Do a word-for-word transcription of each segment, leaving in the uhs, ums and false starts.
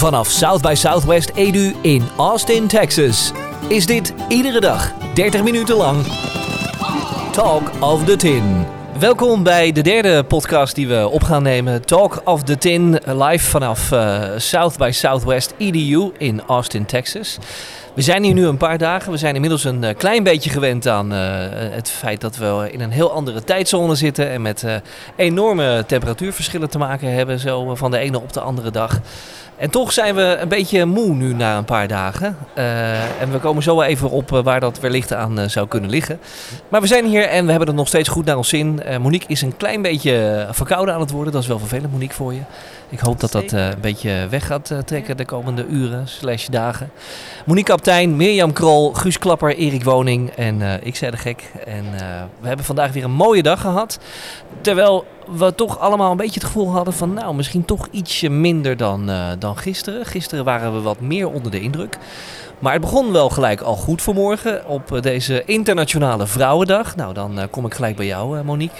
Vanaf South by Southwest Edu in Austin, Texas. Is dit iedere dag, dertig minuten lang, Talk of the Tin. Welkom bij de derde podcast die we op gaan nemen. Talk of the Tin, live vanaf uh, South by Southwest E D U in Austin, Texas. We zijn hier nu een paar dagen. We zijn inmiddels een uh, klein beetje gewend aan uh, het feit dat we in een heel andere tijdzone zitten. En met uh, enorme temperatuurverschillen te maken hebben, zo uh, van de ene op de andere dag. En toch zijn we een beetje moe nu na een paar dagen. Uh, en we komen zo wel even op uh, waar dat wellicht aan uh, zou kunnen liggen. Maar we zijn hier en we hebben het nog steeds goed naar ons zin. Uh, Monique is een klein beetje verkouden aan het worden. Dat is wel vervelend, Monique, voor je. Ik hoop dat dat uh, een beetje weg gaat uh, trekken de komende uren slash dagen. Monique Kaptein, Mirjam Krol, Guus Klapper, Erik Woning en uh, ik zei de gek. En uh, we hebben vandaag weer een mooie dag gehad. Terwijl we toch allemaal een beetje het gevoel hadden van nou, misschien toch ietsje minder dan, uh, dan gisteren. Gisteren waren we wat meer onder de indruk. Maar het begon wel gelijk al goed vanmorgen op uh, deze Internationale Vrouwendag. Nou, dan uh, kom ik gelijk bij jou, uh, Monique.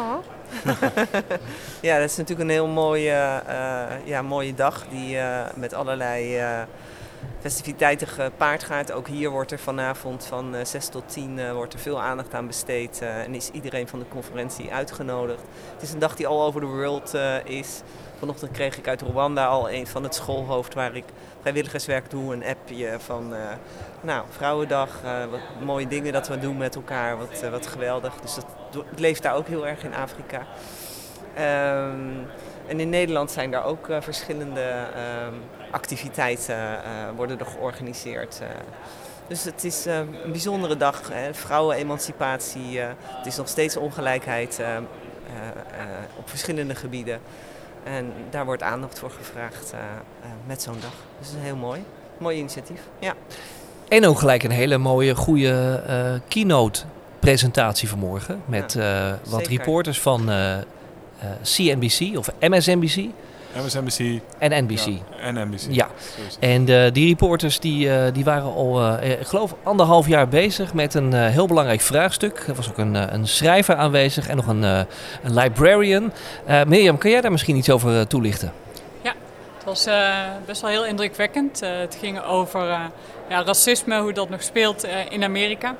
Ja, dat is natuurlijk een heel mooie, uh, ja, mooie dag die uh, met allerlei uh, festiviteiten gepaard gaat. Ook hier wordt er vanavond van uh, zes tot tien uh, wordt er veel aandacht aan besteed uh, en is iedereen van de conferentie uitgenodigd. Het is een dag die all over the world uh, is. Vanochtend kreeg ik uit Rwanda al een van het schoolhoofd waar ik vrijwilligerswerk doe, een appje van uh, nou, Vrouwendag, uh, wat mooie dingen dat we doen met elkaar, wat, uh, wat geweldig. Dus dat, het leeft daar ook heel erg in Afrika. Um, en in Nederland zijn daar ook uh, verschillende um, activiteiten uh, worden er georganiseerd. Uh, dus het is uh, een bijzondere dag, hè. Vrouwenemancipatie, uh, het is nog steeds ongelijkheid uh, uh, uh, op verschillende gebieden. En daar wordt aandacht voor gevraagd uh, uh, met zo'n dag. Dus dat is heel mooi. Mooi initiatief. Ja. En ook gelijk een hele mooie, goede uh, keynote presentatie vanmorgen. Met uh, wat zeker. reporters van uh, uh, C N B C of M S N B C. M S N B C. En N B C. Ja, en N B C. Ja, en uh, die reporters die, uh, die waren al, uh, ik geloof, anderhalf jaar bezig met een uh, heel belangrijk vraagstuk. Er was ook een, uh, een schrijver aanwezig en nog een, uh, een librarian. Uh, Mirjam, kan jij daar misschien iets over uh, toelichten? Ja, het was uh, best wel heel indrukwekkend. Uh, het ging over uh, ja, racisme, hoe dat nog speelt uh, in Amerika.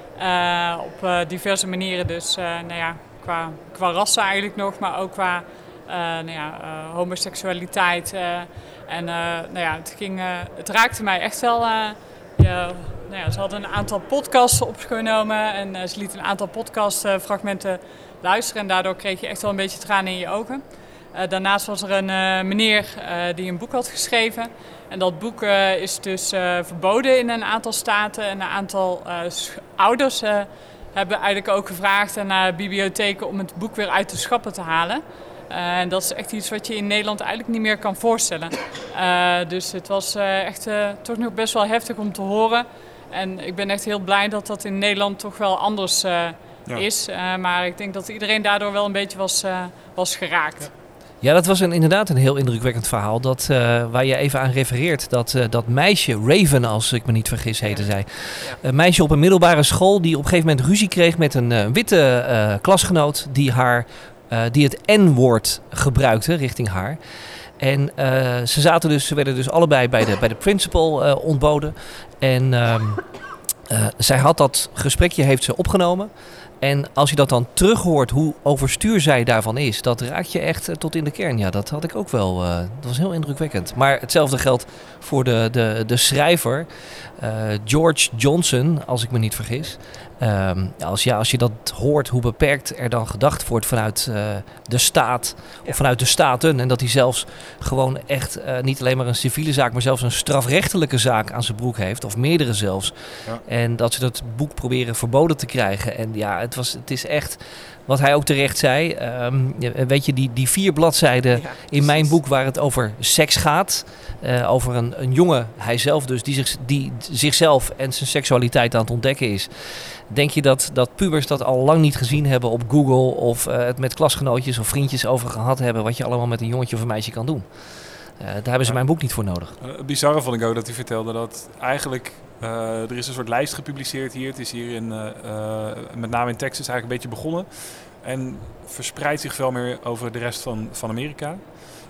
Uh, op uh, diverse manieren dus, uh, nou ja, qua, qua rassen eigenlijk nog, maar ook qua Uh, nou ja, uh, homoseksualiteit. Uh, en uh, nou ja, het, ging, uh, het raakte mij echt wel. Uh, ja, nou ja, ze hadden een aantal podcasts opgenomen en uh, ze lieten een aantal podcastfragmenten luisteren. En daardoor kreeg je echt wel een beetje tranen in je ogen. Uh, daarnaast was er een uh, meneer uh, die een boek had geschreven. En dat boek uh, is dus uh, verboden in een aantal staten. En een aantal uh, ouders uh, hebben eigenlijk ook gevraagd naar bibliotheken om het boek weer uit de schappen te halen. Uh, en dat is echt iets wat je in Nederland eigenlijk niet meer kan voorstellen. Uh, dus het was uh, echt uh, toch nog best wel heftig om te horen. En ik ben echt heel blij dat dat in Nederland toch wel anders uh, ja. is. Uh, maar ik denk dat iedereen daardoor wel een beetje was, uh, was geraakt. Ja. Ja, dat was een, inderdaad een heel indrukwekkend verhaal. Dat, uh, waar je even aan refereert. Dat, uh, dat meisje, Raven als ik me niet vergis heette ja. zij. Ja. Een meisje op een middelbare school die op een gegeven moment ruzie kreeg met een uh, witte uh, klasgenoot die haar... Uh, die het N-woord gebruikte richting haar. En uh, ze, zaten dus, ze werden dus allebei bij de, bij de principal uh, ontboden. En um, uh, zij had dat gesprekje, heeft ze opgenomen. En als je dat dan terughoort, hoe overstuur zij daarvan is, dat raakt je echt uh, tot in de kern. Ja, dat had ik ook wel. Uh, dat was heel indrukwekkend. Maar hetzelfde geldt voor de, de, de schrijver, uh, George Johnson, als ik me niet vergis. Um, als, ja, als je dat hoort, hoe beperkt er dan gedacht wordt vanuit uh, de staat of ja. vanuit de staten. En dat hij zelfs gewoon echt uh, niet alleen maar een civiele zaak, maar zelfs een strafrechtelijke zaak aan zijn broek heeft. Of meerdere zelfs. Ja. En dat ze dat boek proberen verboden te krijgen. En ja, het, was, het is echt, wat hij ook terecht zei. Um, weet je, die, die vier bladzijden ja, in mijn boek waar het over seks gaat. Uh, over een, een jongen, hij zelf dus, die, zich, die zichzelf en zijn seksualiteit aan het ontdekken is. Denk je dat, dat pubers dat al lang niet gezien hebben op Google of uh, het met klasgenootjes of vriendjes over gehad hebben wat je allemaal met een jongetje of een meisje kan doen? Uh, daar hebben ze ja. mijn boek niet voor nodig. Uh, het bizarre vond ik ook dat hij vertelde dat eigenlijk uh, er is een soort lijst gepubliceerd hier. Het is hier in, uh, uh, met name in Texas eigenlijk een beetje begonnen. En verspreidt zich veel meer over de rest van, van Amerika.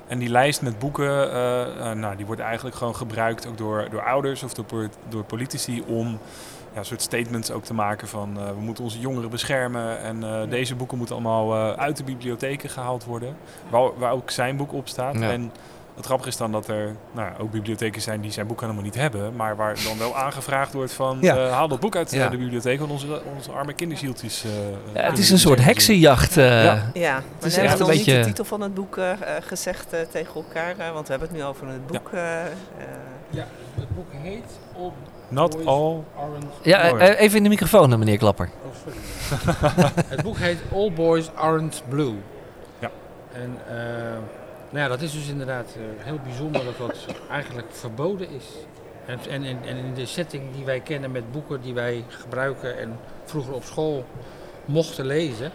En die lijst met boeken, uh, uh, nou, die wordt eigenlijk gewoon gebruikt ook door, door ouders of door, door politici om ja, een soort statements ook te maken van uh, we moeten onze jongeren beschermen en uh, deze boeken moeten allemaal uh, uit de bibliotheken gehaald worden, waar, waar ook zijn boek op staat. Ja. En het grappige is dan dat er nou, ook bibliotheken zijn die zijn boek helemaal niet hebben, maar waar dan wel aangevraagd wordt van ja. uh, haal dat boek uit ja. de bibliotheek, want onze, onze arme kinderzieltjes. Uh, ja, het is een soort heksenjacht. Uh, ja, ja. Het is we echt hebben een nog beetje niet de titel van het boek uh, gezegd uh, tegen elkaar, uh, want we hebben het nu over het boek. Ja, uh, uh, ja het boek heet All Not Boys All Aren't Ja, uh, even in de microfoon, meneer Klapper. Oh, sorry. Het boek heet All Boys Aren't Blue. Ja. En uh, nou ja, dat is dus inderdaad uh, heel bijzonder dat dat eigenlijk verboden is. En, en, en in de setting die wij kennen met boeken die wij gebruiken en vroeger op school mochten lezen,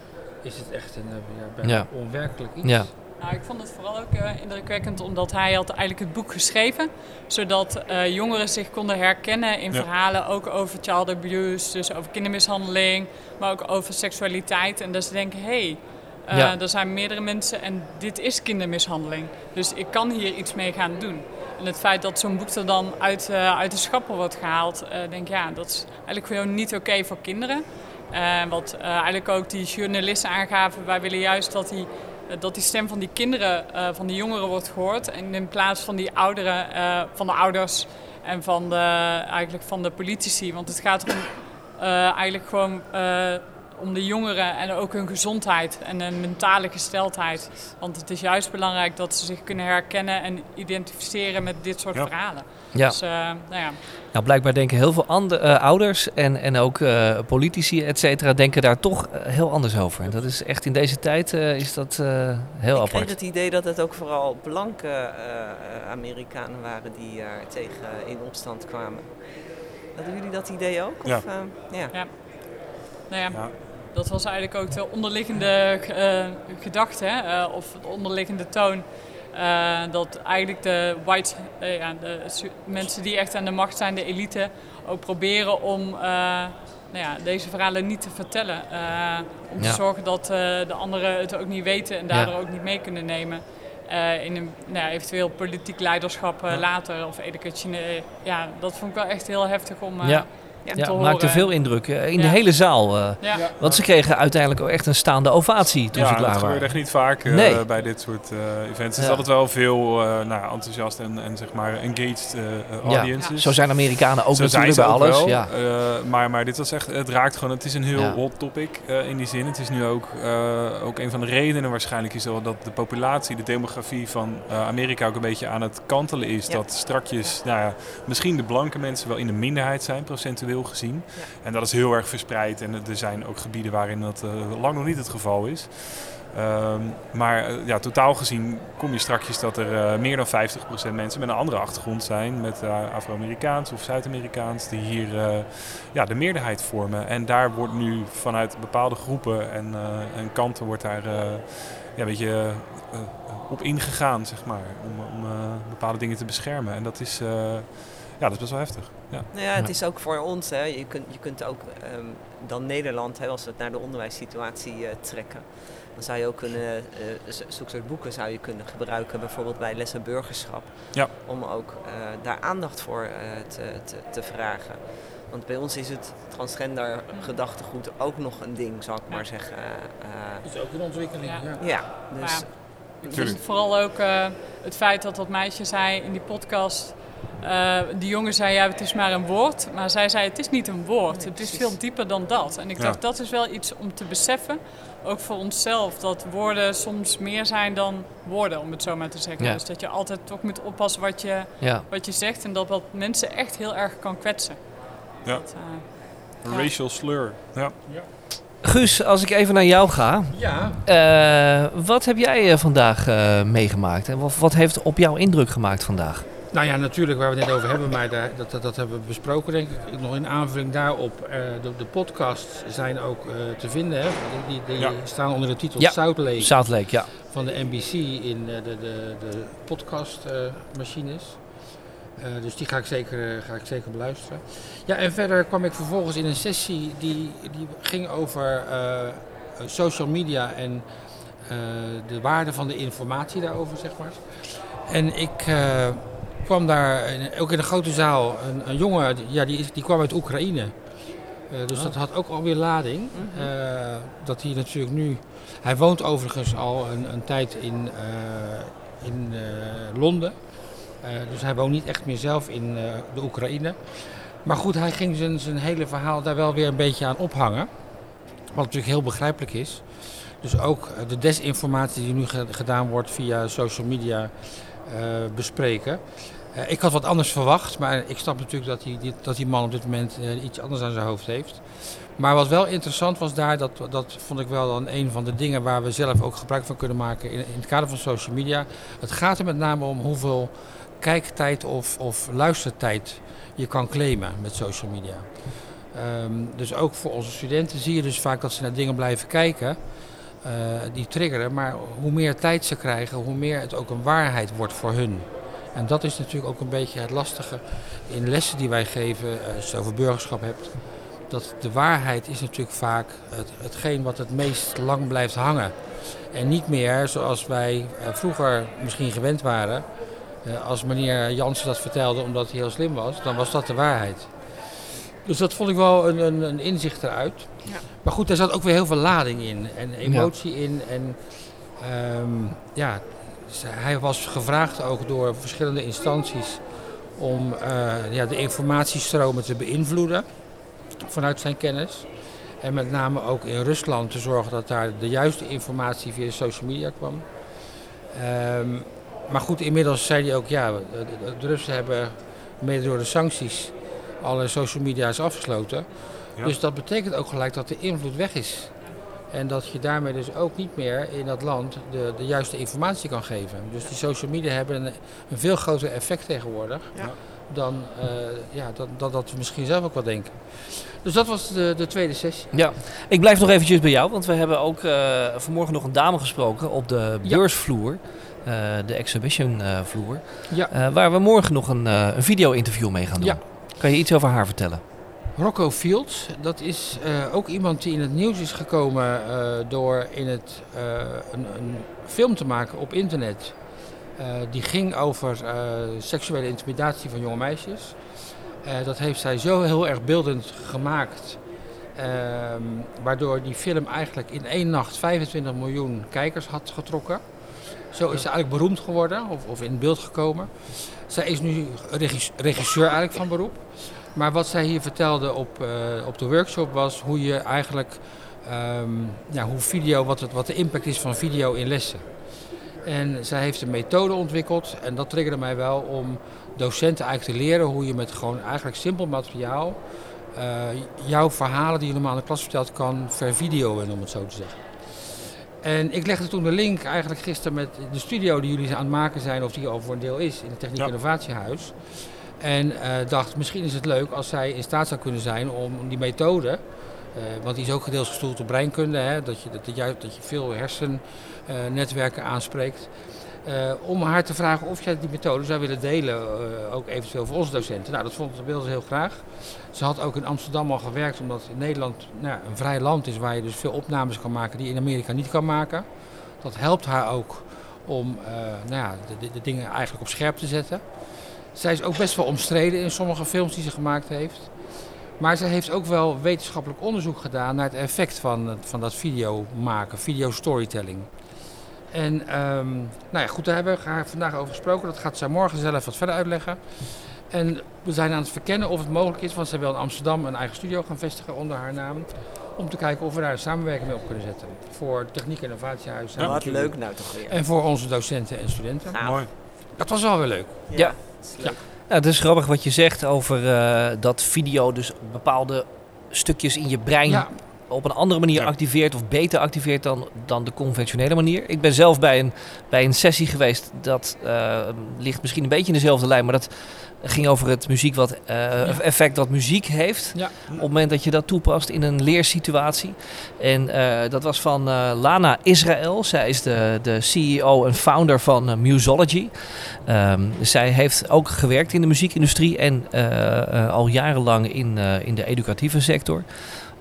is het echt een ja, bijna ja. onwerkelijk iets. Ja. Nou, ik vond het vooral ook uh, indrukwekkend omdat hij had eigenlijk het boek geschreven, zodat uh, jongeren zich konden herkennen in ja. verhalen ook over child abuse, dus over kindermishandeling, maar ook over seksualiteit. En dat ze denken, hé, hey, uh, ja. er zijn meerdere mensen en dit is kindermishandeling. Dus ik kan hier iets mee gaan doen. En het feit dat zo'n boek er dan uit, uh, uit de schappen wordt gehaald, uh, denk ik, ja, dat is eigenlijk gewoon niet oké okay voor kinderen. Uh, wat uh, eigenlijk ook die journalisten aangaven, wij willen juist dat die dat die stem van die kinderen, uh, van die jongeren wordt gehoord. En in plaats van die ouderen, uh, van de ouders en van de, eigenlijk van de politici. Want het gaat erom uh, eigenlijk gewoon uh, om de jongeren en ook hun gezondheid en hun mentale gesteldheid. Want het is juist belangrijk dat ze zich kunnen herkennen en identificeren met dit soort ja. verhalen. Ja. Dus, uh, nou ja. Nou, blijkbaar denken heel veel andere, uh, ouders en, en ook uh, politici, et cetera, denken daar toch uh, heel anders over. En dat is echt in deze tijd uh, is dat uh, heel ik apart. Ik kreeg het idee dat het ook vooral blanke uh, Amerikanen waren die er uh, tegen uh, in opstand kwamen. Hadden jullie dat idee ook? Ja. Of, uh, ja. ja. Nou ja. ja. Dat was eigenlijk ook de onderliggende uh, gedachte, hè? Uh, of de onderliggende toon. Uh, dat eigenlijk de white, uh, ja, de su- mensen die echt aan de macht zijn, de elite, ook proberen om uh, nou ja, deze verhalen niet te vertellen. Uh, om ja. te zorgen dat uh, de anderen het ook niet weten en daardoor ja. ook niet mee kunnen nemen. Uh, in een nou ja, eventueel politiek leiderschap uh, ja. later of educationeel. Ja, dat vond ik wel echt heel heftig om... Uh, ja. Ja, ja, maakte veel indruk uh, in ja. de hele zaal. Uh, ja. Want ze kregen uiteindelijk ook echt een staande ovatie toen ja, ze klaar waren. Ja, dat gebeurt echt niet vaak uh, nee. bij dit soort uh, events. Het is ja. altijd wel veel uh, nou, enthousiast en, en zeg maar engaged uh, audiences. Ja. Zo zijn Amerikanen ook Zo natuurlijk bij ook alles. Wel, ja. uh, maar, maar dit was echt, het raakt gewoon, het is een heel ja. hot topic uh, in die zin. Het is nu ook, uh, ook een van de redenen waarschijnlijk is dat de populatie, de demografie van uh, Amerika ook een beetje aan het kantelen is. Ja. Dat strakjes, nou ja, misschien de blanke mensen wel in de minderheid zijn, procentueel gezien. Ja. En dat is heel erg verspreid en er zijn ook gebieden waarin dat uh, lang nog niet het geval is. Um, maar uh, ja, totaal gezien kom je strakjes dat er uh, meer dan vijftig procent mensen met een andere achtergrond zijn, met uh, Afro-Amerikaans of Zuid-Amerikaans, die hier uh, ja, de meerderheid vormen. En daar wordt nu vanuit bepaalde groepen en, uh, en kanten wordt daar uh, ja, een beetje uh, op ingegaan, zeg maar, om, om uh, bepaalde dingen te beschermen. En dat is... Uh, Ja, dat is best wel heftig. Ja. Nou ja, het is ook voor ons. Hè. Je kunt, je kunt ook um, dan Nederland, hè, als we het naar de onderwijssituatie uh, trekken, dan zou je ook kunnen, uh, zulke soort boeken zou je kunnen gebruiken, bijvoorbeeld bij lessen burgerschap. Ja. Om ook uh, daar aandacht voor uh, te, te, te vragen. Want bij ons is het transgender gedachtegoed ook nog een ding, zou ik maar zeggen. Het uh, is ook een ontwikkeling. Ja, ja. ja dus. Ja. Ik vind vooral ook uh, het feit dat dat meisje zei in die podcast. Uh, die jongen zei, ja, het is maar een woord. Maar zij zei, het is niet een woord. Nee, het is veel dieper dan dat. En ik ja. dacht, dat is wel iets om te beseffen. Ook voor onszelf. Dat woorden soms meer zijn dan woorden, om het zo maar te zeggen. Ja. Dus dat je altijd toch moet oppassen wat je, ja. wat je zegt. En dat wat mensen echt heel erg kan kwetsen. Ja. Dat, uh, racial ja. slur. Ja. Ja. Guus, als ik even naar jou ga. Ja. Uh, wat heb jij uh, vandaag uh, meegemaakt? En wat, wat heeft op jou indruk gemaakt vandaag? Nou ja, natuurlijk waar we het net over hebben, maar daar, dat, dat, dat hebben we besproken denk ik. Nog in aanvulling daarop, uh, de, de podcasts zijn ook uh, te vinden. Hè? Die, die ja. staan onder de titel ja. South Lake, South Lake ja. van de N B C in uh, de, de, de podcastmachines. Uh, uh, dus die ga ik, zeker, uh, ga ik zeker beluisteren. Ja, en verder kwam ik vervolgens in een sessie die, die ging over uh, social media en uh, de waarde van de informatie daarover, zeg maar. En ik uh, kwam daar, ook in een grote zaal, een, een jongen, ja, die, is, die kwam uit Oekraïne. Uh, dus oh. dat had ook alweer lading. Uh, dat hij natuurlijk nu, hij woont overigens al een, een tijd in, uh, in uh, Londen. Uh, dus hij woont niet echt meer zelf in uh, de Oekraïne. Maar goed, hij ging zijn, zijn hele verhaal daar wel weer een beetje aan ophangen. Wat natuurlijk heel begrijpelijk is. Dus ook de desinformatie die nu ge- gedaan wordt via social media uh, bespreken. Uh, ik had wat anders verwacht, maar ik snap natuurlijk dat die, die, dat die man op dit moment uh, iets anders aan zijn hoofd heeft. Maar wat wel interessant was daar, dat, dat vond ik wel dan een van de dingen waar we zelf ook gebruik van kunnen maken in, in het kader van social media. Het gaat er met name om hoeveel kijktijd of, of luistertijd je kan claimen met social media. Um, dus ook voor onze studenten zie je dus vaak dat ze naar dingen blijven kijken, uh, die triggeren. Maar hoe meer tijd ze krijgen, hoe meer het ook een waarheid wordt voor hun. En dat is natuurlijk ook een beetje het lastige in lessen die wij geven, uh, als je het over burgerschap hebt. Dat de waarheid is natuurlijk vaak het, hetgeen wat het meest lang blijft hangen. En niet meer zoals wij uh, vroeger misschien gewend waren. Uh, als meneer Jansen dat vertelde omdat hij heel slim was, dan was dat de waarheid. Dus dat vond ik wel een, een, een inzicht eruit. Ja. Maar goed, daar zat ook weer heel veel lading in en emotie ja. in. En um, ja, hij was gevraagd ook door verschillende instanties om uh, ja, de informatiestromen te beïnvloeden vanuit zijn kennis. En met name ook in Rusland te zorgen dat daar de juiste informatie via social media kwam. Um, maar goed, inmiddels zei hij ook, ja, de, de Russen hebben mede door de sancties alle social media is afgesloten. Ja. Dus dat betekent ook gelijk dat de invloed weg is. En dat je daarmee dus ook niet meer in dat land de, de juiste informatie kan geven. Dus die social media hebben een, een veel groter effect tegenwoordig ja. dan uh, ja, dat, dat, dat we misschien zelf ook wel denken. Dus dat was de, de tweede sessie. Ja, ik blijf nog eventjes bij jou, want we hebben ook uh, vanmorgen nog een dame gesproken op de beursvloer. Uh, de exhibition uh, vloer. Ja. Uh, waar we morgen nog een, uh, een video-interview mee gaan doen. Ja. Kan je iets over haar vertellen? Rocco Fields, dat is uh, ook iemand die in het nieuws is gekomen uh, door in het, uh, een, een film te maken op internet. Uh, die ging over uh, seksuele intimidatie van jonge meisjes. Uh, dat heeft zij zo heel erg beeldend gemaakt. Uh, waardoor die film eigenlijk in één nacht vijfentwintig miljoen kijkers had getrokken. Zo is ze eigenlijk beroemd geworden of, of in beeld gekomen. Zij is nu regisseur eigenlijk van beroep. Maar wat zij hier vertelde op, uh, op de workshop was hoe je eigenlijk, um, ja, hoe video, wat, het, wat de impact is van video in lessen. En zij heeft een methode ontwikkeld en dat triggerde mij wel om docenten eigenlijk te leren hoe je met gewoon eigenlijk simpel materiaal uh, jouw verhalen die je normaal in de klas vertelt kan vervideoen, om het zo te zeggen. En ik legde toen de link eigenlijk gisteren met de studio die jullie aan het maken zijn, of die al voor een deel is in het Techniek ja. Innovatiehuis. En uh, dacht, misschien is het leuk als zij in staat zou kunnen zijn om die methode, uh, want die is ook gedeels gestoeld op breinkunde, hè, dat, je, dat, je, dat je veel hersennetwerken uh, aanspreekt. Uh, om haar te vragen of jij die methode zou willen delen, uh, ook eventueel voor onze docenten. Nou, dat vond de beelden heel graag. Ze had ook in Amsterdam al gewerkt, omdat in Nederland nou, een vrij land is waar je dus veel opnames kan maken die je in Amerika niet kan maken. Dat helpt haar ook om uh, nou ja, de, de dingen eigenlijk op scherp te zetten. Zij is ook best wel omstreden in sommige films die ze gemaakt heeft. Maar ze heeft ook wel wetenschappelijk onderzoek gedaan naar het effect van, van dat video maken, video storytelling. En um, nou ja, goed, daar hebben we haar vandaag over gesproken. Dat gaat zij morgen zelf wat verder uitleggen. En we zijn aan het verkennen of het mogelijk is, want zij wil in Amsterdam een eigen studio gaan vestigen onder haar naam. Om te kijken of we daar een samenwerking mee op kunnen zetten. Voor Techniek Innovatiehuis. Ja, wat leuk nou toch weer. En voor onze docenten en studenten. Nou. Mooi. Dat was wel weer leuk. Ja. ja. Dat is leuk. Ja, het is grappig wat je zegt over uh, dat video dus bepaalde stukjes in je brein ja. op een andere manier ja. activeert of beter activeert dan, dan de conventionele manier. Ik ben zelf bij een, bij een sessie geweest, dat uh, ligt misschien een beetje in dezelfde lijn, maar dat ging over het muziek wat, uh, ja. effect dat muziek heeft ja. op het moment dat je dat toepast in een leersituatie. En uh, dat was van uh, Lana Israel. Zij is de, de C E O en founder van uh, Musology. Um, zij heeft ook gewerkt in de muziekindustrie en uh, uh, al jarenlang in, uh, in de educatieve sector.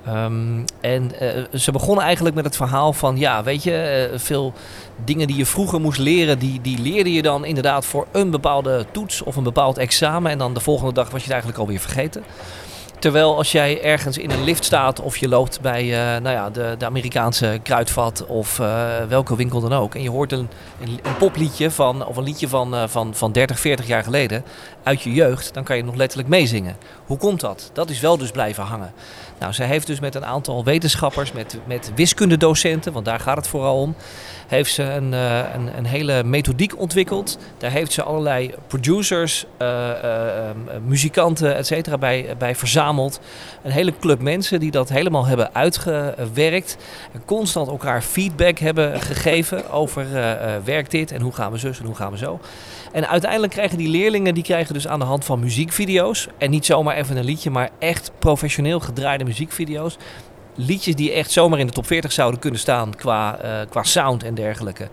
Um, en uh, ze begonnen eigenlijk met het verhaal van, ja, weet je, uh, veel dingen die je vroeger moest leren, die, die leerde je dan inderdaad voor een bepaalde toets of een bepaald examen. En dan de volgende dag was je het eigenlijk alweer vergeten. Terwijl als jij ergens in een lift staat of je loopt bij uh, nou ja, de, de Amerikaanse Kruidvat of uh, welke winkel dan ook. En je hoort een, een, een popliedje van, of een liedje van, uh, van, van dertig, veertig jaar geleden uit je jeugd. Dan kan je nog letterlijk meezingen. Hoe komt dat? Dat is wel dus blijven hangen. Nou, zij heeft dus met een aantal wetenschappers, met, met wiskundedocenten, want daar gaat het vooral om, heeft ze een, uh, een, een hele methodiek ontwikkeld. Daar heeft ze allerlei producers, uh, uh, uh, muzikanten, et cetera, bij, bij verzameld. Een hele club mensen die dat helemaal hebben uitgewerkt. En constant elkaar feedback hebben gegeven over uh, uh, werkt dit en hoe gaan we zus en hoe gaan we zo. En uiteindelijk krijgen die leerlingen, die krijgen dus aan de hand van muziekvideo's. En niet zomaar even een liedje, maar echt professioneel gedraaide muziekvideo's. Liedjes die echt zomaar in de top veertig zouden kunnen staan qua, uh, qua sound en dergelijke.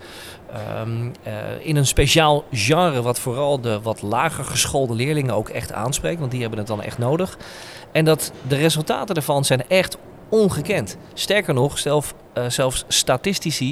Um, uh, in een speciaal genre wat vooral de wat lager geschoolde leerlingen ook echt aanspreekt. Want die hebben het dan echt nodig. En dat de resultaten daarvan zijn echt ongekend. Sterker nog, zelf, uh, zelfs statistici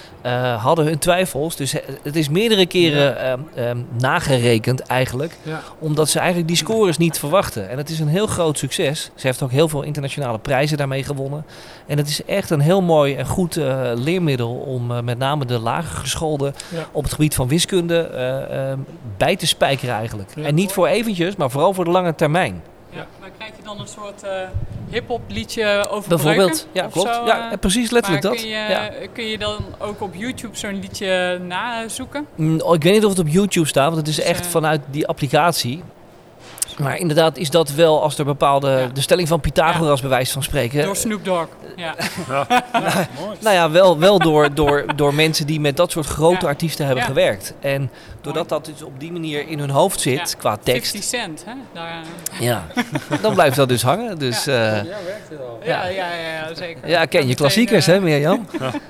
Uh, hadden hun twijfels. Dus het is meerdere keren ja. um, um, nagerekend eigenlijk. Ja. Omdat ze eigenlijk die scores niet verwachten. En het is een heel groot succes. Ze heeft ook heel veel internationale prijzen daarmee gewonnen. En het is echt een heel mooi en goed uh, leermiddel om uh, met name de lager geschoolden ja. op het gebied van wiskunde uh, uh, bij te spijkeren eigenlijk. Ja. En niet voor eventjes, maar vooral voor de lange termijn. Ja, maar krijg je dan een soort uh, hip-hop liedje over bijvoorbeeld? Ja, klopt. Zo, uh, ja, precies, letterlijk maar dat. Kun je, ja. kun je dan ook op YouTube zo'n liedje nazoeken? Mm, ik weet niet of het op YouTube staat, want het is dus, echt uh, vanuit die applicatie. Maar inderdaad is dat wel als er bepaalde, ja. de stelling van Pythagoras ja. bij wijze van spreken. Door Snoop Dogg. Ja. ja. nou, nou ja, wel, wel door, door, door mensen die met dat soort grote ja. artiesten hebben ja. gewerkt. En doordat dat dus op die manier in hun hoofd zit, ja. qua tekst. vijftig cent, hè? Daar, uh... Ja, dan blijft dat dus hangen. Dus, ja. Uh, ja, werkt het al. Ja, ja, ja, ja, zeker. Ja, ken je klassiekers, uh, hè, Mirjam?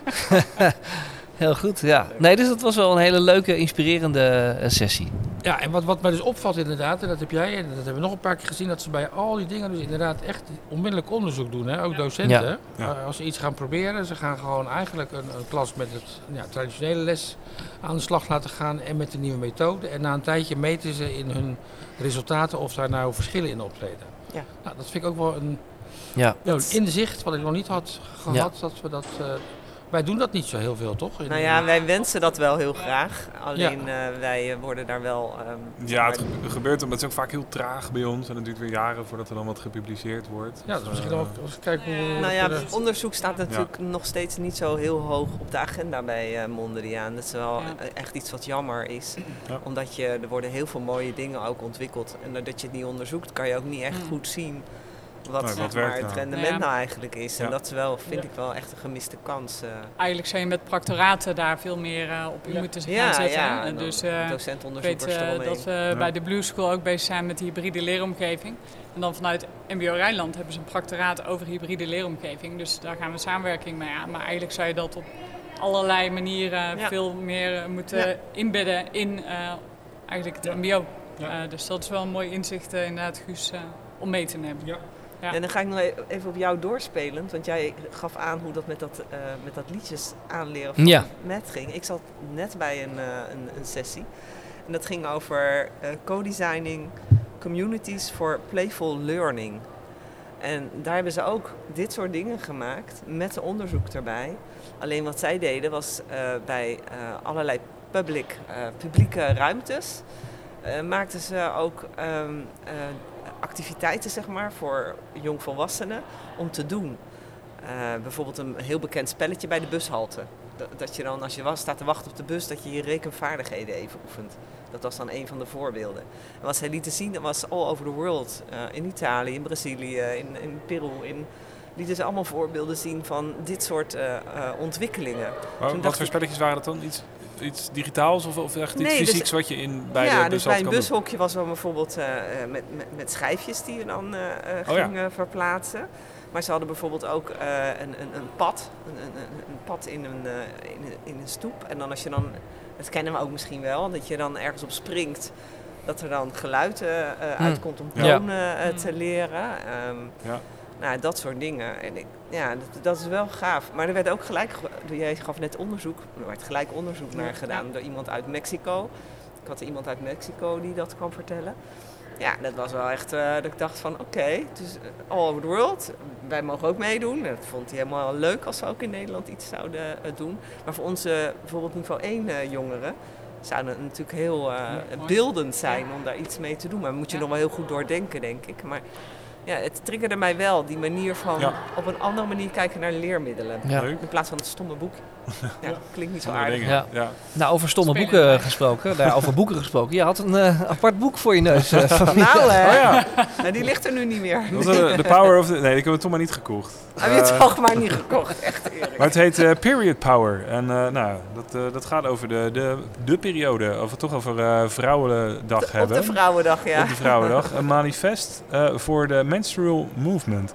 Heel goed, ja. Nee, dus dat was wel een hele leuke, inspirerende uh, sessie. Ja, en wat, wat mij dus opvalt inderdaad, en dat heb jij en dat hebben we nog een paar keer gezien, dat ze bij al die dingen dus inderdaad echt onmiddellijk onderzoek doen. Hè? Ook docenten. Ja. Ja. Uh, als ze iets gaan proberen, ze gaan gewoon eigenlijk een, een klas met het ja, traditionele les aan de slag laten gaan en met de nieuwe methode. En na een tijdje meten ze in hun resultaten of daar nou verschillen in optreden. Ja. Nou, dat vind ik ook wel een, ja. Ja, een inzicht wat ik nog niet had gehad, ja. dat we dat... Uh, Wij doen dat niet zo heel veel, toch? Nou ja, wij wensen dat wel heel graag. Alleen ja. uh, wij worden daar wel... Um, ja, het gebeurt, maar het is ook vaak heel traag bij ons. En het duurt weer jaren voordat er dan wat gepubliceerd wordt. Ja, dat is misschien uh, ook... Als ik kijk hoe... Nou ja, onderzoek staat natuurlijk ja. nog steeds niet zo heel hoog op de agenda bij uh, Mondriaan. Dat is wel ja. echt iets wat jammer is. Ja. Omdat je, er worden heel veel mooie dingen ook ontwikkeld. En doordat je het niet onderzoekt, kan je ook niet echt mm. goed zien... Wat, nee, wat maar, het nou. rendement ja. nou eigenlijk is. Ja. En dat is wel, vind ja. ik wel echt een gemiste kans. Uh. Eigenlijk zou je met proctoraten daar veel meer uh, op in ja. moeten gaan ja, zetten. Ja, en dus uh, docentonderzoekers weet, uh, dat we ja. bij de Blue School ook bezig zijn met de hybride leeromgeving. En dan vanuit M B O Rijnland hebben ze een proctoraat over hybride leeromgeving. Dus daar gaan we samenwerking mee aan. Maar eigenlijk zou je dat op allerlei manieren ja. veel meer uh, moeten ja. inbedden in uh, eigenlijk het ja. M B O. Ja. Uh, dus dat is wel een mooi inzicht uh, inderdaad, Guus, uh, om mee te nemen. Ja. Ja. En dan ga ik nog even op jou doorspelen, want jij gaf aan hoe dat met dat, uh, met dat liedjes aanleren van ja. Matt ging. Ik zat net bij een, uh, een, een sessie en dat ging over uh, co-designing communities for playful learning. En daar hebben ze ook dit soort dingen gemaakt met een onderzoek erbij. Alleen wat zij deden was uh, bij uh, allerlei public, uh, publieke ruimtes uh, maakten ze ook um, uh, activiteiten, zeg maar, voor jongvolwassenen om te doen. Uh, bijvoorbeeld een heel bekend spelletje bij de bushalte. Dat, dat je dan, als je was, staat te wachten op de bus, dat je je rekenvaardigheden even oefent. Dat was dan een van de voorbeelden. En wat zij lieten zien, dat was all over the world. Uh, in Italië, in Brazilië, in, in Peru. In, lieten ze allemaal voorbeelden zien van dit soort uh, uh, ontwikkelingen. Maar, wat voor spelletjes waren dat dan? Iets, iets digitaals of, of echt iets nee, fysieks dus, wat je in, bij ja, de bus dus bij een kan bushokje doen? Was er bijvoorbeeld uh, met, met, met schijfjes die je dan uh, uh, ging oh, ja. uh, verplaatsen. Maar ze hadden bijvoorbeeld ook uh, een, een, een pad. Een, een, een pad in een, uh, in, een, in een stoep. En dan als je dan, dat kennen we ook misschien wel, dat je dan ergens op springt. Dat er dan geluid uh, uh, uitkomt om tonen ja. uh, te leren. Um, ja. Nou, dat soort dingen. En ik, ja, dat, dat is wel gaaf. Maar er werd ook gelijk, jij gaf net onderzoek, er werd gelijk onderzoek naar gedaan door iemand uit Mexico. Ik had iemand uit Mexico die dat kwam vertellen. Ja, dat was wel echt, uh, dat ik dacht van oké, okay, dus all over the world. Wij mogen ook meedoen. Dat vond hij helemaal leuk als we ook in Nederland iets zouden uh, doen. Maar voor onze bijvoorbeeld niveau één uh, jongeren zou het natuurlijk heel uh, beeldend zijn om daar iets mee te doen. Maar moet je ja. nog wel heel goed doordenken, denk ik. Maar ja, het triggerde mij wel, die manier van ja. op een andere manier kijken naar leermiddelen. Ja. In plaats van het stomme boek. Ja, klinkt niet zo aardig. Ja. Ja. Nou, over stomme boeken gesproken, daar, over boeken gesproken. Je had een uh, apart boek voor je neus. Uh, nou, hè? Oh, ja. Nou, die ligt er nu niet meer. De uh, Power of the... Nee, ik heb het toch maar niet gekocht. Heb je het uh, toch maar niet gekocht, echt Erik. Maar het heet uh, Period Power. En uh, nou, dat, uh, dat gaat over de, de, de periode. Of we het toch over uh, Vrouwendag de, hebben. Op de Vrouwendag, ja. Op de Vrouwendag. Een manifest uh, voor de menstrual movement.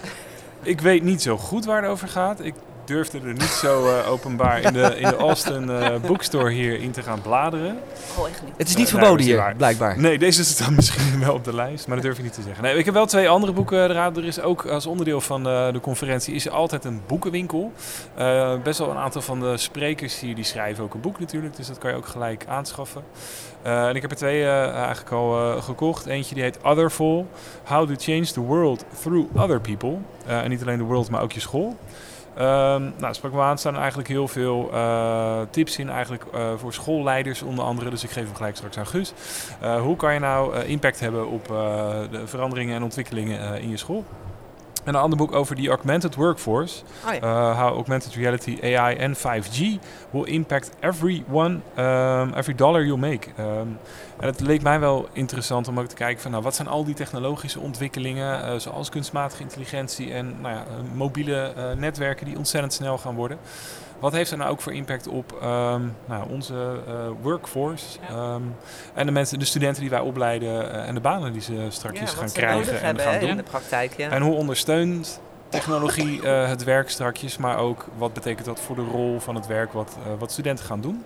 Ik weet niet zo goed waar het over gaat. Ik durfde er niet zo uh, openbaar in de, in de Austin uh, bookstore hier in te gaan bladeren. Oh, echt niet. Het is niet uh, verboden nee, hier, blijkbaar. Nee, deze staat misschien wel op de lijst, maar dat durf ik niet te zeggen. Nee, ik heb wel twee andere boeken eruit. Er is ook als onderdeel van de, de conferentie is er altijd een boekenwinkel. Uh, best wel een aantal van de sprekers hier die schrijven ook een boek natuurlijk, dus dat kan je ook gelijk aanschaffen. Uh, en ik heb er twee uh, eigenlijk al uh, gekocht. Eentje die heet Otherful, How to Change the World Through Other People. Uh, en niet alleen de world, maar ook je school. Um, nou, sprak me aan, er staan eigenlijk heel veel uh, tips in eigenlijk, uh, voor schoolleiders onder andere. Dus ik geef hem gelijk straks aan Guus. Uh, hoe kan je nou uh, impact hebben op uh, de veranderingen en ontwikkelingen uh, in je school? En een ander boek over die augmented workforce. Oh ja. uh, how augmented reality, A I en vijf G will impact everyone, um, every dollar you make. Um, en het leek mij wel interessant om ook te kijken van nou, wat zijn al die technologische ontwikkelingen, uh, zoals kunstmatige intelligentie en nou ja, uh, mobiele uh, netwerken die ontzettend snel gaan worden. Wat heeft er nou ook voor impact op um, nou, onze uh, workforce um, en de mensen, de studenten die wij opleiden uh, en de banen die ze straks ja, gaan krijgen en hebben, gaan hè, doen. In de praktijk, ja. En hoe ondersteunt technologie uh, het werk strakjes, maar ook wat betekent dat voor de rol van het werk wat, uh, wat studenten gaan doen.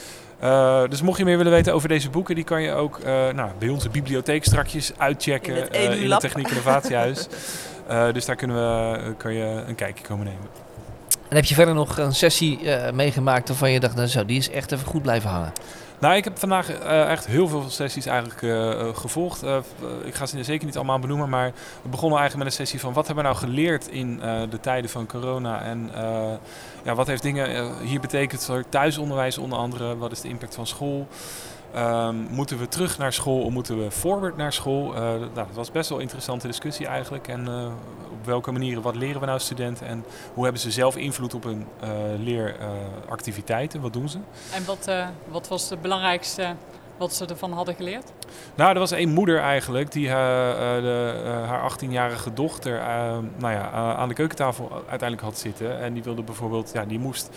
Uh, dus mocht je meer willen weten over deze boeken, die kan je ook uh, nou, bij onze bibliotheek strakjes uitchecken in het, uh, in het Techniek Innovatiehuis. uh, dus daar kunnen we, uh, kan je een kijkje komen nemen. En heb je verder nog een sessie uh, meegemaakt waarvan je dacht, nou zo, die is echt even goed blijven hangen? Nou, ik heb vandaag uh, echt heel veel sessies eigenlijk uh, gevolgd. Uh, ik ga ze zeker niet allemaal benoemen, maar we begonnen eigenlijk met een sessie van wat hebben we nou geleerd in uh, de tijden van corona en uh, ja, wat heeft dingen uh, hier betekend voor thuisonderwijs onder andere, wat is de impact van school? Um, moeten we terug naar school of moeten we forward naar school? Uh, nou, dat was best wel een interessante discussie eigenlijk. En uh, op welke manieren, wat leren we nou studenten? En hoe hebben ze zelf invloed op hun uh, leeractiviteiten? Uh, wat doen ze? En wat, uh, wat was het belangrijkste wat ze ervan hadden geleerd? Nou, er was één moeder eigenlijk die uh, de, uh, haar achttienjarige dochter uh, nou ja, uh, aan de keukentafel uiteindelijk had zitten. En die wilde bijvoorbeeld, ja, die moest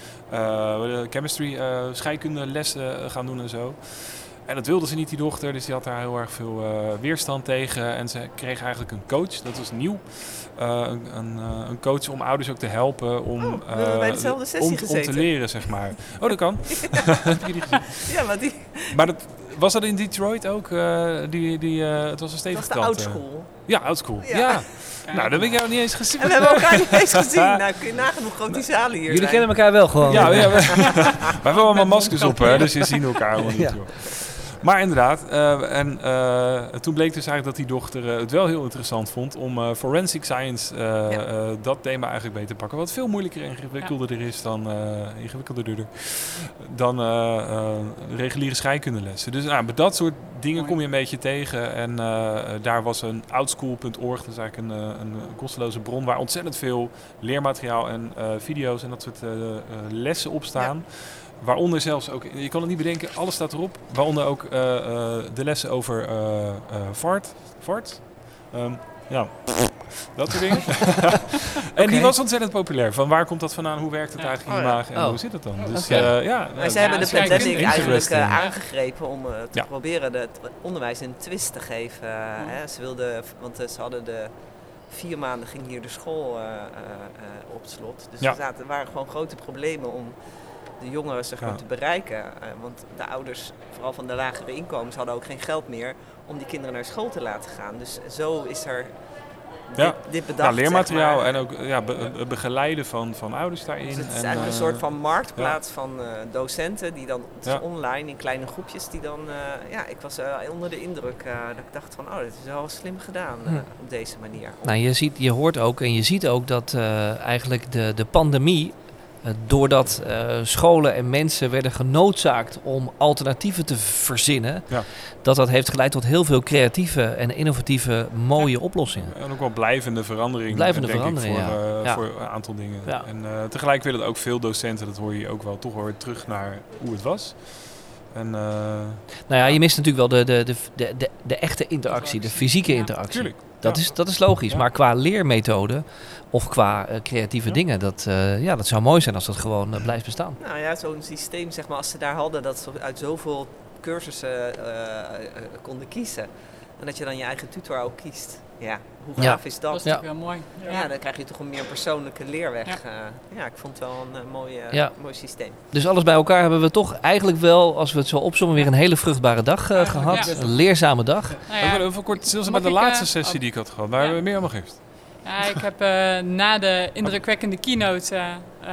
uh, chemistry, uh, scheikunde lessen uh, gaan doen en zo. En dat wilde ze niet, die dochter, dus die had daar heel erg veel uh, weerstand tegen. En ze kreeg eigenlijk een coach, dat was nieuw. Uh, een, een, uh, een coach om ouders ook te helpen om, oh, we uh, bij dezelfde sessie om, gezeten. om te leren, zeg maar. Oh, dat kan. Heb je die gezien? Ja, maar die... Maar dat, was dat in Detroit ook? Uh, die, die, uh, het was een stevige klant. Dat was de oudschool. Ja, oudschool. Ja. ja. Nou, dat heb ik jou niet eens gezien. En we hebben elkaar niet eens gezien. Nou, kun je nagaan hoe groot die zalen hier Jullie zijn. kennen elkaar wel gewoon. Ja, ja we, we hebben allemaal maskers op, hè, dus je ziet elkaar helemaal niet. Ja. Maar inderdaad, uh, en uh, toen bleek dus eigenlijk dat die dochter uh, het wel heel interessant vond om uh, forensic science, uh, ja. uh, dat thema eigenlijk mee te pakken. Wat veel moeilijker en ingewikkelder ja. is dan, uh, ingewikkelder dan uh, uh, reguliere scheikundelessen. Dus nou, met dat soort dingen kom je een beetje tegen. En uh, daar was een oudschool punt org, dat is eigenlijk een, een kosteloze bron waar ontzettend veel leermateriaal en uh, video's en dat soort uh, uh, lessen op staan. Ja. Waaronder zelfs ook, je kan het niet bedenken, alles staat erop. Waaronder ook uh, uh, de lessen over uh, uh, fart. Fart? Um, ja, dat soort dingen. En okay. Die was ontzettend populair. Van waar komt dat vandaan? Hoe werkt het ja. eigenlijk in je oh, maag? En oh. hoe zit het dan? Dus, okay. uh, ja, maar uh, ze hebben de pandemic eigenlijk uh, aangegrepen om uh, te ja. proberen het onderwijs een twist te geven. Uh, mm. hè. Ze wilden, want uh, ze hadden de vier maanden ging hier de school uh, uh, uh, op slot. Dus ja. er, zaten, er waren gewoon grote problemen om de jongeren zich ja. te bereiken. Uh, want de ouders, vooral van de lagere inkomens, hadden ook geen geld meer om die kinderen naar school te laten gaan. Dus zo is er Ja. dit, dit bedacht. Ja, leermateriaal zeg maar. en ook ja, be, begeleiden van, van ouders daarin. Dus het is en, eigenlijk uh, een soort van marktplaats ja. van uh, docenten die dan, het is Ja. online in kleine groepjes die dan, uh, ja, ik was uh, onder de indruk uh, dat ik dacht van, oh, dit is wel slim gedaan uh, Hm. op deze manier. Nou, je ziet, je hoort ook en je ziet ook dat uh, eigenlijk de, de pandemie, uh, doordat uh, scholen en mensen werden genoodzaakt om alternatieven te verzinnen, Ja. dat dat heeft geleid tot heel veel creatieve en innovatieve mooie ja. oplossingen. En ook wel blijvende verandering, Blijvende denk verandering, ik, voor, ja. uh, Ja. voor een aantal dingen. Ja. En uh, tegelijk willen ook veel docenten, dat hoor je ook wel, toch wel weer terug naar hoe het was. En, uh, nou ja, je mist natuurlijk wel de, de, de, de, de, de echte interactie, de fysieke Ja. interactie. Tuurlijk. Dat, Ja. is, dat is logisch, Ja. maar qua leermethode of qua uh, creatieve Ja. dingen, dat, uh, ja, dat zou mooi zijn als dat gewoon uh, blijft bestaan. Nou ja, zo'n systeem, zeg maar, als ze daar hadden dat ze uit zoveel cursussen uh, uh, konden kiezen. En dat je dan je eigen tutor ook kiest. Ja, hoe Ja. gaaf is Dat dat? is natuurlijk wel mooi. Ja. ja, dan krijg je toch een meer persoonlijke leerweg. Ja, uh, ja ik vond het wel een uh, mooi, uh, Ja. mooi systeem. Dus alles bij elkaar hebben we toch eigenlijk wel, als we het zo opzommen, weer een hele vruchtbare dag uh, gehad. Ja. Een leerzame dag. Nou Ik ja, wil even kort stilstaan Mag bij de ik, uh, laatste sessie oh. die ik had gehad, waar Ja. we meer allemaal geeft. ja, ik heb uh, na de indrukwekkende keynote uh, uh,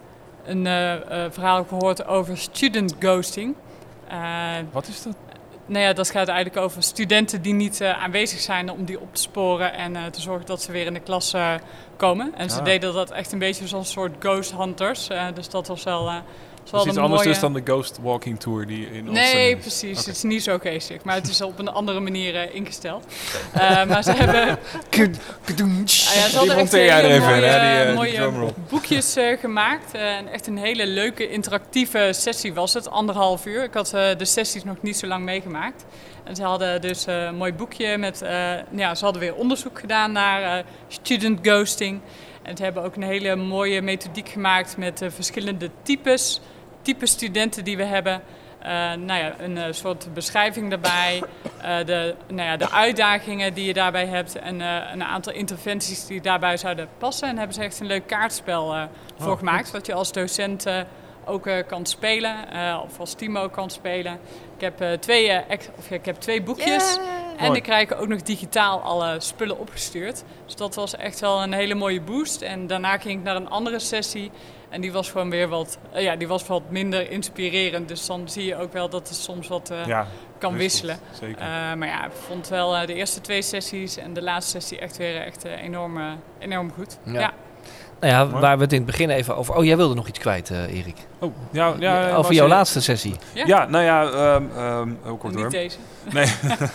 een uh, uh, verhaal gehoord over student ghosting. Uh, Wat is dat? Nou ja, dat gaat eigenlijk over studenten die niet uh, aanwezig zijn om die op te sporen en uh, te zorgen dat ze weer in de klas uh, komen. En ze Ah. deden dat echt een beetje zo'n soort ghost hunters. Uh, dus dat was wel, uh, was Dat wel is iets een anders mooie... dus dan de Ghost Walking Tour die in Nee, Austin is. precies. Oké. Het is niet zo geestig, maar het is op een andere manier uh, ingesteld. Uh, maar ze hebben... Ah ja, ze Die hadden echt monteer jij er hele even in, mooie, hè, die, uh, die mooie drumroll. boekjes uh, gemaakt. Uh, en echt een hele leuke interactieve sessie was het, anderhalf uur. Ik had uh, de sessies nog niet zo lang meegemaakt. En ze hadden dus uh, een mooi boekje met, uh, ja, ze hadden weer onderzoek gedaan naar uh, student ghosting. En ze hebben ook een hele mooie methodiek gemaakt met uh, verschillende types, type studenten die we hebben. Uh, nou ja, een uh, soort beschrijving daarbij, uh, de, nou ja, de uitdagingen die je daarbij hebt en uh, een aantal interventies die daarbij zouden passen. En daar hebben ze echt een leuk kaartspel uh, voor Oh, gemaakt, goed. wat je als docent uh, ook uh, kan spelen, uh, of als team ook kan spelen. Ik heb, uh, twee, uh, ex- of, ja, ik heb twee boekjes en Mooi. ik krijg ook nog digitaal alle spullen opgestuurd. Dus dat was echt wel een hele mooie boost. En daarna ging ik naar een andere sessie. En die was gewoon weer wat, uh, ja, die was wat minder inspirerend. Dus dan zie je ook wel dat het soms wat uh, Ja, kan wisselt, wisselen. Zeker. Uh, maar ja, ik vond wel uh, de eerste twee sessies en de laatste sessie echt weer echt uh, enorm, uh, enorm goed. Ja. Ja. Nou ja, Mooi. waar we het in het begin even over... Oh, jij wilde nog iets kwijt, uh, Erik. oh, ja, ja, over was jouw je- laatste sessie. Ja? Ja, nou ja, um, um, heel kort Niet hoor. deze. Nee.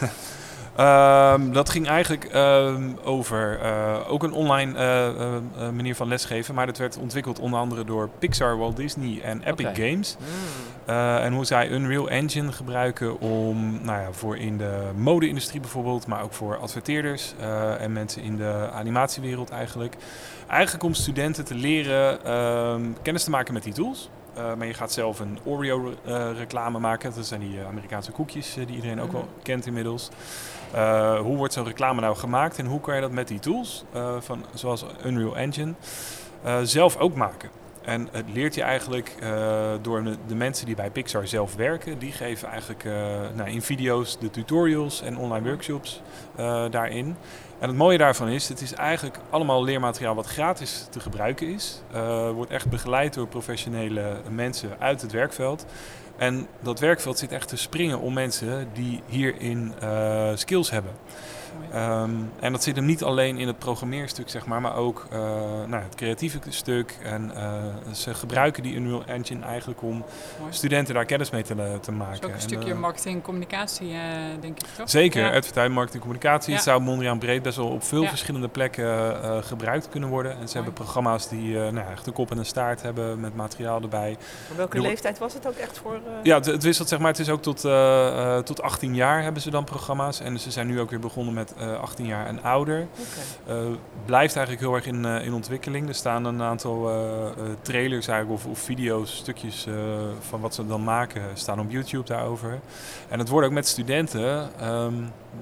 Um, dat ging eigenlijk um, over uh, ook een online uh, uh, uh, manier van lesgeven. Maar dat werd ontwikkeld onder andere door Pixar, Walt Disney en Epic Oké. Games. Mm. Uh, en hoe zij Unreal Engine gebruiken om, nou ja, voor in de mode-industrie bijvoorbeeld, maar ook voor adverteerders uh, en mensen in de animatiewereld eigenlijk. Eigenlijk om studenten te leren um, kennis te maken met die tools. Uh, maar je gaat zelf een Oreo-reclame maken. Dat zijn die uh, Amerikaanse koekjes uh, die iedereen ook wel kent inmiddels. Uh, hoe wordt zo'n reclame nou gemaakt en hoe kan je dat met die tools, uh, van, zoals Unreal Engine, uh, zelf ook maken? En het leert je eigenlijk uh, door de, de mensen die bij Pixar zelf werken. Die geven eigenlijk uh, nou, in video's de tutorials en online workshops uh, daarin. En het mooie daarvan is, het is eigenlijk allemaal leermateriaal wat gratis te gebruiken is. Uh, wordt echt begeleid door professionele mensen uit het werkveld. En dat werkveld zit echt te springen om mensen die hierin uh, skills hebben. Um, en dat zit hem niet alleen in het programmeerstuk, zeg maar, maar ook uh, nou, het creatieve stuk. En uh, ze gebruiken die Unreal Engine eigenlijk om Mooi. studenten daar kennis mee te, te Dat maken. is ook een En, stukje uh, marketing en communicatie, uh, denk ik, toch? Zeker, Ja. advertising, marketing, communicatie. Ja. Het zou Mondriaan breed best wel op veel Ja. verschillende plekken uh, gebruikt kunnen worden. En ze Mooi. hebben programma's die uh, nou, echt een kop en een staart hebben met materiaal erbij. Voor welke Jo- leeftijd was het ook echt voor? Uh... Ja, het, het wisselt zeg maar. Het is ook tot, uh, uh, tot achttien jaar hebben ze dan programma's. En ze zijn nu ook weer begonnen met uh, achttien jaar en ouder. Okay. Uh, blijft eigenlijk heel erg in, uh, in ontwikkeling. Er staan een aantal uh, uh, trailers eigenlijk, of, of video's, stukjes uh, van wat ze dan maken, staan op YouTube daarover. En het wordt ook met studenten, um,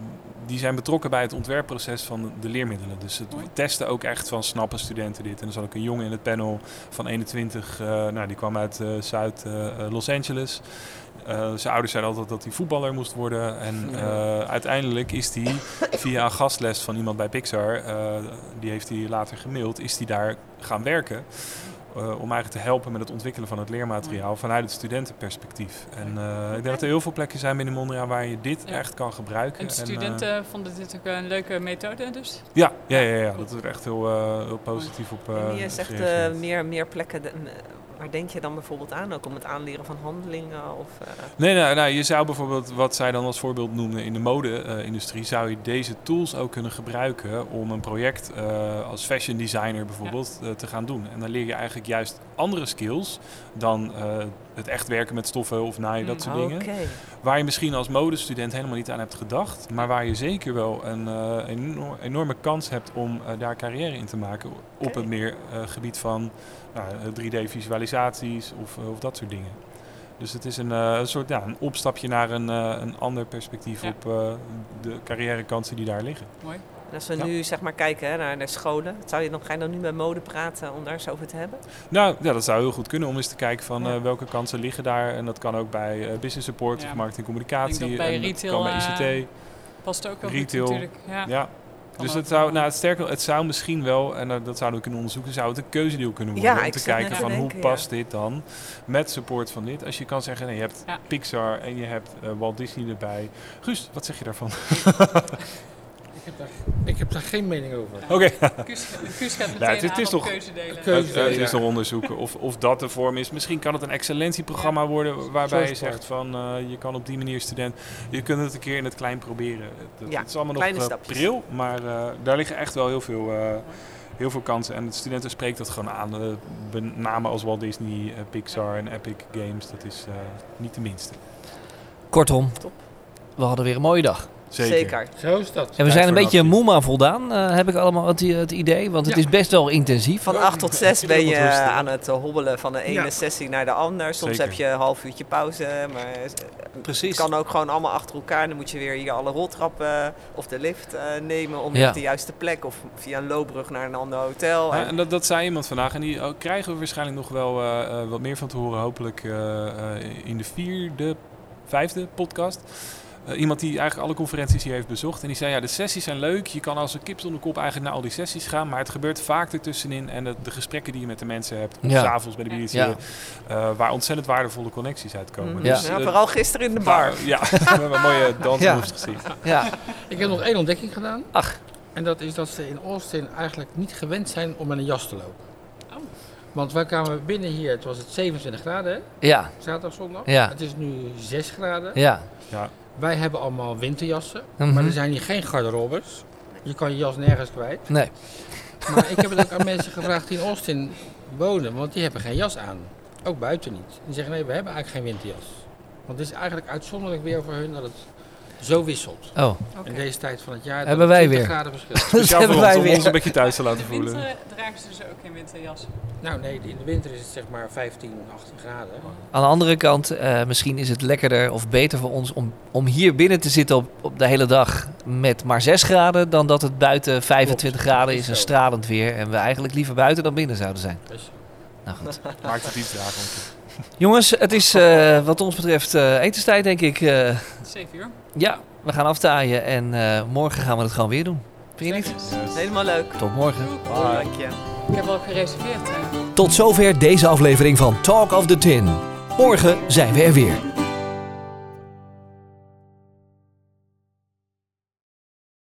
die zijn betrokken bij het ontwerpproces van de leermiddelen. Dus het testen ook echt van snappen studenten dit. En er zat ook een jongen in het panel van eenentwintig, uh, nou, die kwam uit uh, Zuid uh, Los Angeles. Uh, zijn ouders zeiden altijd dat hij voetballer moest worden. En uh, uiteindelijk is hij via een gastles van iemand bij Pixar, uh, die heeft hij later gemaild, is hij daar gaan werken. Uh, om eigenlijk te helpen met het ontwikkelen van het leermateriaal vanuit het studentenperspectief. En uh, ik denk dat er heel veel plekken zijn binnen Mondriaan waar je dit ja. echt kan gebruiken. En de studenten en, uh, vonden dit ook een leuke methode dus? Ja, ja, ja, ja. Dat is er echt heel, uh, heel positief op uh, en je zegt uh, meer, meer plekken... De, waar denk je dan bijvoorbeeld aan, ook om het aanleren van handelingen? Of, uh... Nee, nou, nou, je zou bijvoorbeeld, wat zij dan als voorbeeld noemden in de mode-industrie, uh, zou je deze tools ook kunnen gebruiken om een project uh, als fashion designer bijvoorbeeld ja. uh, te gaan doen. En dan leer je eigenlijk juist andere skills dan uh, het echt werken met stoffen of naaien, dat soort okay. dingen. Waar je misschien als modestudent helemaal niet aan hebt gedacht, maar waar je zeker wel een uh, enorm, enorme kans hebt om uh, daar carrière in te maken op okay. het meer uh, gebied van uh, drie D-visualisaties of, uh, of dat soort dingen. Dus het is een, uh, een soort ja, een opstapje naar een, uh, een ander perspectief ja. op uh, de carrièrekansen die daar liggen. Mooi. En als we ja. nu zeg maar kijken hè, naar de scholen, zou je dan, ga je dan nu met mode praten om daar eens over te hebben? Nou, ja, dat zou heel goed kunnen om eens te kijken van ja. uh, welke kansen liggen daar. En dat kan ook bij uh, business support ja. of marketing communicatie. Ik denk dat bij en retail kan bij I C T. Uh, past ook wel retail, goed natuurlijk. Ja. ja. Dus het zou, nou, het, sterker, het zou misschien wel, en dat zouden we kunnen onderzoeken, zou het een keuzedeel kunnen worden. Ja, om te kijken van denken, hoe past ja. dit dan met support van dit. Als je kan zeggen, nee, je hebt ja. Pixar en je hebt uh, Walt Disney erbij. Guus, wat zeg je daarvan? Ik heb, daar, ik heb daar geen mening over. Oké. Okay. Guus gaat meteen ja, het, het is toch keuzedelen. keuzedelen het, het is toch onderzoeken of, of dat de vorm is. Misschien kan het een excellentieprogramma ja. worden waarbij je zegt van uh, je kan op die manier student. Je kunt het een keer in het klein proberen. Het, ja, het is allemaal nog uh, pril, maar uh, daar liggen echt wel heel veel, uh, heel veel kansen. En de studenten spreken dat gewoon aan. Uh, namen als Walt Disney, uh, Pixar en Epic Games, dat is uh, niet de minste. Kortom, Top. we hadden weer een mooie dag. Zeker. Zeker. Zo is dat. En we zijn een beetje moe maar voldaan, uh, heb ik allemaal het, het idee. Want het ja. is best wel intensief. Van acht tot zes ben je uh, aan het uh, hobbelen van de ene ja. sessie naar de ander. Soms Zeker. heb je een half uurtje pauze. Maar Precies. het kan ook gewoon allemaal achter elkaar. Dan moet je weer hier alle roltrappen of de lift uh, nemen om ja. op de juiste plek. Of via een loopbrug naar een ander hotel. Ja, en dat, dat zei iemand vandaag. En die oh, krijgen we waarschijnlijk nog wel uh, uh, wat meer van te horen. Hopelijk uh, uh, in de vierde, vijfde podcast. Uh, iemand die eigenlijk alle conferenties hier heeft bezocht. En die zei, ja, de sessies zijn leuk. Je kan als een kip zonder kop eigenlijk naar al die sessies gaan. Maar het gebeurt vaak ertussenin. En de, de gesprekken die je met de mensen hebt. Of ja. 's avonds bij de biertje. Ja. Uh, waar ontzettend waardevolle connecties uitkomen. Mm. Dus, ja, uh, vooral gisteren in de bar. Ja, we hebben een mooie dansmoves ja. gezien. Ja. Ik heb nog één ontdekking gedaan. Ach. En dat is dat ze in Austin eigenlijk niet gewend zijn om met een jas te lopen. Want wij kwamen binnen hier, het was het zevenentwintig graden, hè? Ja. Zaterdag, zondag. Ja. Het is nu zes graden. Ja. Ja. Wij hebben allemaal winterjassen, mm-hmm. maar er zijn hier geen garderobes. Je kan je jas nergens kwijt. Nee. Maar ik heb het ook aan mensen gevraagd die in Austin wonen, want die hebben geen jas aan. Ook buiten niet. Die zeggen, nee, we hebben eigenlijk geen winterjas. Want het is eigenlijk uitzonderlijk weer voor hun dat het zo wisselt. Oh. Okay. In deze tijd van het jaar. Hebben wij weer. Graden verschil. Dus hebben wij ons, weer. Om ons een beetje thuis te laten in de voelen. winter dragen ze dus ook geen winterjas. Nou nee, in de winter is het zeg maar vijftien, achttien graden. Aan de andere kant, uh, misschien is het lekkerder of beter voor ons om, om hier binnen te zitten op, op de hele dag met maar zes graden, dan dat het buiten vijfentwintig Klopt. graden is en stralend weer. En we eigenlijk liever buiten dan binnen zouden zijn. Dus. Nou goed. Maakt het iets draaglijk. Jongens, het is uh, wat ons betreft uh, etenstijd denk ik. Uh, Zeven uur. Ja, we gaan aftaaien en uh, morgen gaan we het gewoon weer doen. Vind je niet? Yes. Helemaal leuk. Tot morgen. Bye. Dank je. Ik heb al gereserveerd. Hè. Tot zover deze aflevering van Talk of the Tin. Morgen zijn we er weer.